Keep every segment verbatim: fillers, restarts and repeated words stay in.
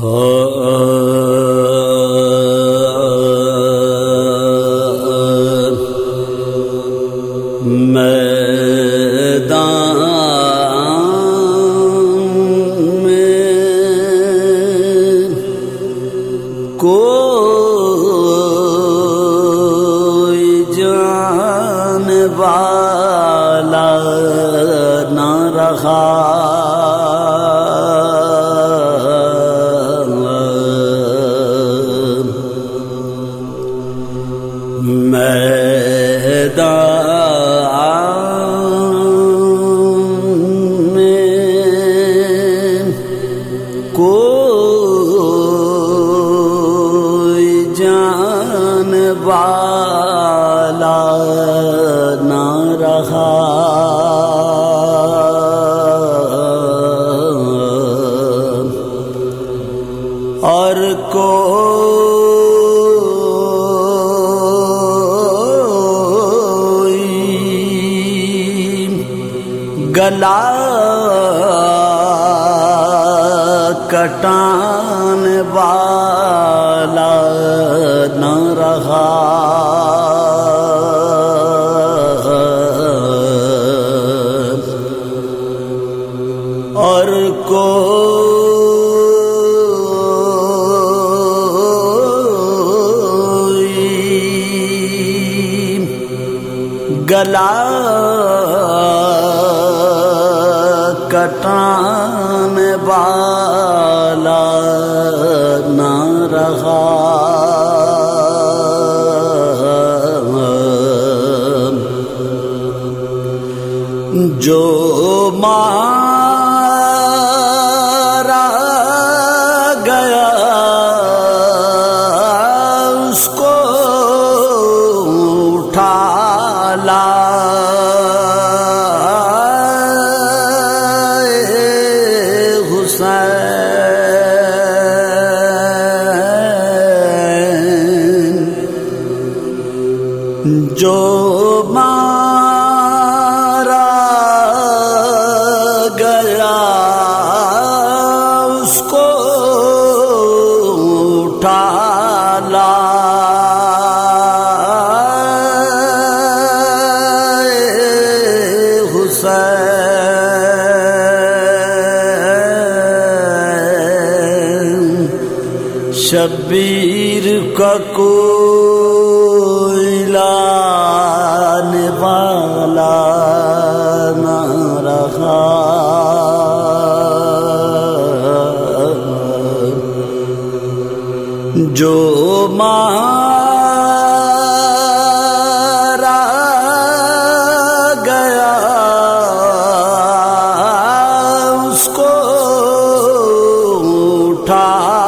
میدان میں کوئی جان والا نہ رہا، میدان میں کوئی جان والا نہ رہا، اور کوئی گلا کٹان والا نہ رہا، اور کوئی گلا کٹان والا نہ رہا، جو مارا گیا اس کو اٹھا لائے حسین، جو مارا گیا اس کو اٹھا لائے حسین، شبیر کا کوئی لانے والا نہ رہا، جو مارا گیا اس کو اٹھا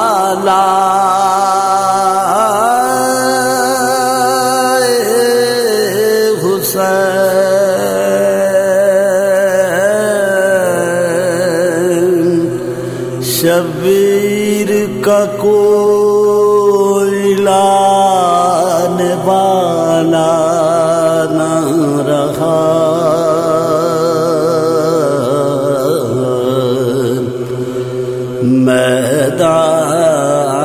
لائے حسین، شبیر کا کوئی لانے والا نہ رہا، میدان